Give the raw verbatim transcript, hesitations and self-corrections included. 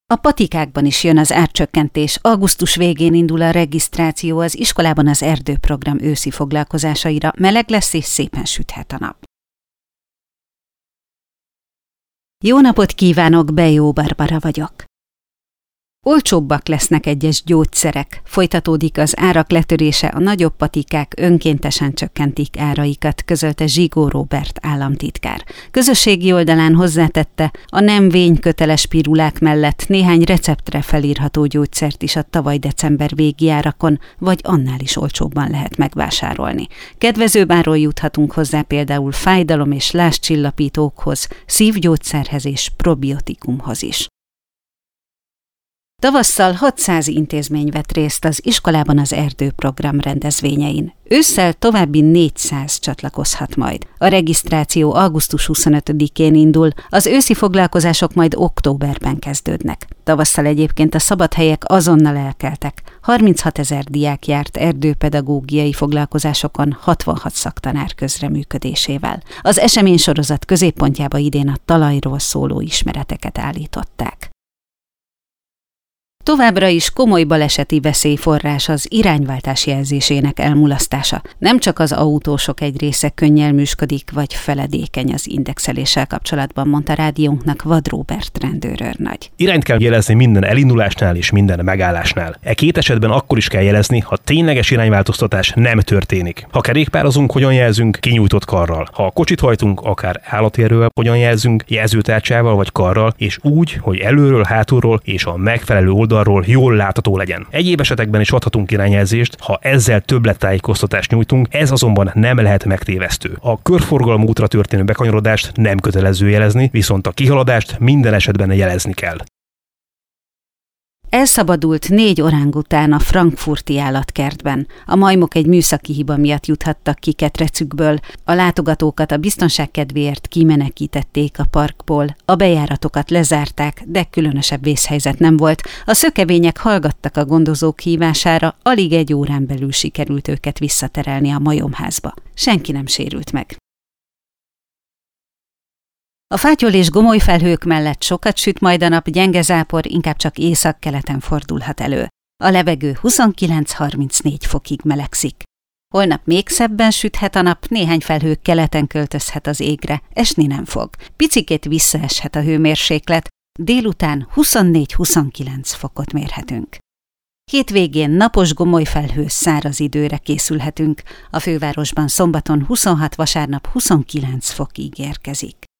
A patikákban is jön az árcsökkentés. Augusztus végén indul a regisztráció az iskolában az erdőprogram őszi foglalkozásaira. Meleg lesz és szépen süthet a nap. Jó napot kívánok, Bejó Barbara vagyok. Olcsóbbak lesznek egyes gyógyszerek, folytatódik az árak letörése, a nagyobb patikák önkéntesen csökkentik áraikat, közölte Zsigó Róbert államtitkár. Közösségi oldalán hozzátette, a nem vényköteles pirulák mellett néhány receptre felírható gyógyszert is a tavaly december végi árakon, vagy annál is olcsóbban lehet megvásárolni. Kedvezőbb áron juthatunk hozzá például fájdalom- és lázcsillapítókhoz, szívgyógyszerhez és probiotikumhoz is. Tavasszal hatszáz intézmény vett részt az iskolában az erdőprogram rendezvényein. Ősszel további négyszáz csatlakozhat majd. A regisztráció augusztus huszonötödikén indul, az őszi foglalkozások majd októberben kezdődnek. Tavasszal egyébként a szabadhelyek azonnal elkeltek. harminchatezer diák járt erdőpedagógiai foglalkozásokon hatvanhat szaktanár közreműködésével. Az eseménysorozat középpontjába idén a talajról szóló ismereteket állították. Továbbra is komoly baleseti veszélyforrás az irányváltás jelzésének elmulasztása. Nem csak az autósok egy része könnyelműsködik vagy feledékeny az indexeléssel kapcsolatban, mondta rádiónknak Vad Róbert rendőrőrnagy. Irányt kell jelezni minden elindulásnál és minden megállásnál. E két esetben akkor is kell jelezni, ha tényleges irányváltoztatás nem történik. Ha kerékpározunk, hogyan jelzünk? Kinyújtott karral. Ha kocsit hajtunk, akár állatérővel, hogyan jelzünk? Jelzőtárcsával vagy karral, és úgy, hogy előről, hátulról és a megfelelő oldalról jól látható legyen. Egyéb esetekben is adhatunk irányjelzést, ha ezzel többlettájékoztatást nyújtunk, ez azonban nem lehet megtévesztő. A körforgalmú útra történő bekanyarodást nem kötelező jelezni, viszont a kihaladást minden esetben jelezni kell. Elszabadult négy orángután a frankfurti állatkertben. A majmok egy műszaki hiba miatt juthattak ki ketrecükből, a látogatókat a biztonság kedvéért kimenekítették a parkból, a bejáratokat lezárták, de különösebb vészhelyzet nem volt. A szökevények hallgattak a gondozók hívására, alig egy órán belül sikerült őket visszaterelni a majomházba. Senki nem sérült meg. A fátyol és gomoly felhők mellett sokat süt majd a nap, gyenge zápor inkább csak északkeleten fordulhat elő. A levegő huszonkilenc-harmincnégy fokig melegszik. Holnap még szebben süthet a nap, néhány felhő keleten költözhet az égre, esni nem fog. Picikét visszaeshet a hőmérséklet, délután huszonnégy-huszonkilenc fokot mérhetünk. Hétvégén napos gomoly felhős száraz időre készülhetünk, a fővárosban szombaton huszonhat, vasárnap huszonkilenc fokig érkezik.